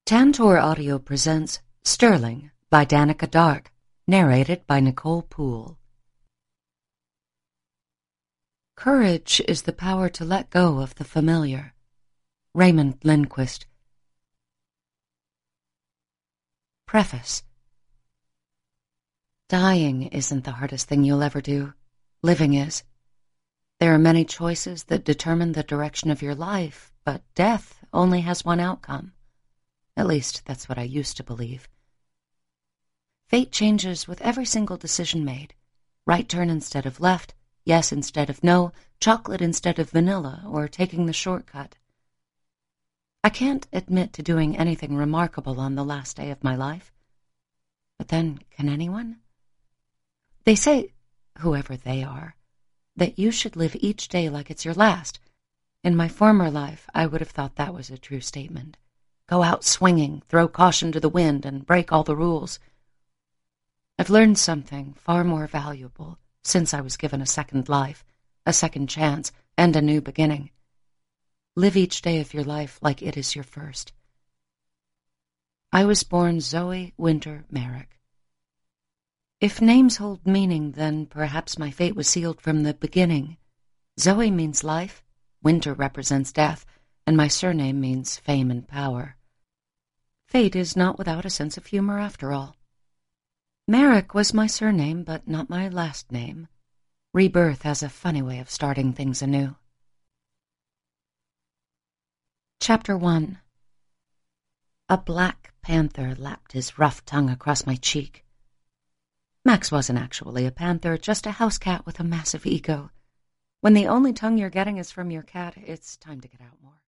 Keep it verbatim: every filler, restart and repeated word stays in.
Tantor Audio presents Sterling by Danica Dark, narrated by Nicole Poole. Courage is the power to let go of the familiar. Raymond Lindquist. Preface. Dying isn't the hardest thing you'll ever do. Living is. There are many choices that determine the direction of your life, but death only has one outcome. At least, that's what I used to believe. Fate changes with every single decision made. Right turn instead of left, yes instead of no, chocolate instead of vanilla, or taking the shortcut. I can't admit to doing anything remarkable on the last day of my life. But then, can anyone? They say, whoever they are, that you should live each day like it's your last. In my former life, I would have thought that was a true statement. Go out swinging, throw caution to the wind, and break all the rules. I've learned something far more valuable since I was given a second life, a second chance, and a new beginning. Live each day of your life like it is your first. I was born Zoe Winter Merrick. If names hold meaning, then perhaps my fate was sealed from the beginning. Zoe means life, Winter represents death, and my surname means fame and power. Fate is not without a sense of humor after all. Merrick was my surname, but not my last name. Rebirth has a funny way of starting things anew. Chapter one. A black panther lapped his rough tongue across my cheek. Max wasn't actually a panther, just a house cat with a massive ego. When the only tongue you're getting is from your cat, it's time to get out more.